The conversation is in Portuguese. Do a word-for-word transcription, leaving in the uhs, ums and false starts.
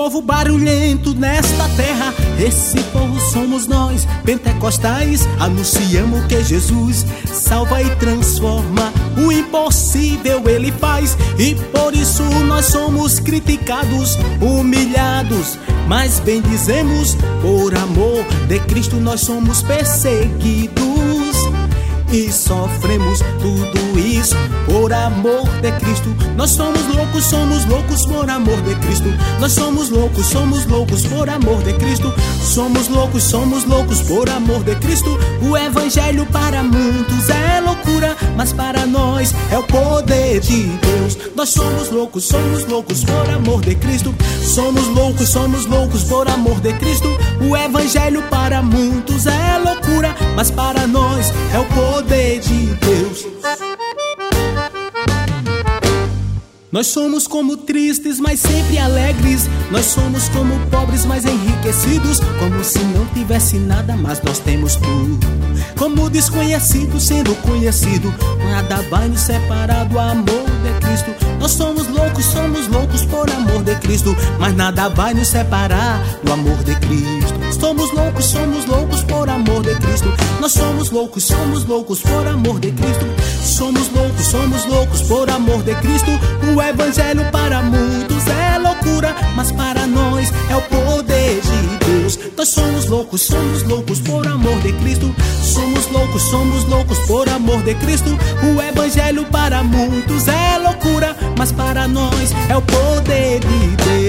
povo barulhento nesta terra. Esse povo somos nós, pentecostais. Anunciamos que Jesus salva e transforma. O impossível Ele faz, e por isso nós somos criticados, humilhados, mas bem dizemos, por amor de Cristo nós somos perseguidos e sofremos tudo isso por amor de Cristo. Nós somos loucos, somos loucos por amor de Cristo. Nós somos loucos, somos loucos por amor de Cristo. Somos loucos, somos loucos por amor de Cristo. O evangelho para muitos é loucura, mas para nós é o poder de Deus. Nós somos loucos, somos loucos por amor de Cristo. Somos loucos, somos loucos por amor de Cristo. O evangelho para muitos é loucura, mas para nós é o poder de Deus. Nós somos como tristes, mas sempre alegres. Nós somos como pobres, mas enriquecidos. Como se não tivesse nada, mas nós temos tudo. Como desconhecido sendo conhecido. Nada vai nos separar do amor de Cristo. Nós somos loucos, somos loucos por amor de Cristo, mas nada vai nos separar do amor de Cristo. Somos loucos, somos loucos por amor de Cristo. Nós somos loucos, somos loucos por amor de Cristo. Somos loucos, somos loucos por amor de Cristo. O evangelho para muitos é loucura, mas para nós é o poder de Deus. Nós somos loucos, somos loucos por amor de Cristo. Somos loucos, somos loucos por amor de Cristo. O evangelho para muitos é loucura, mas para nós é o poder de Deus.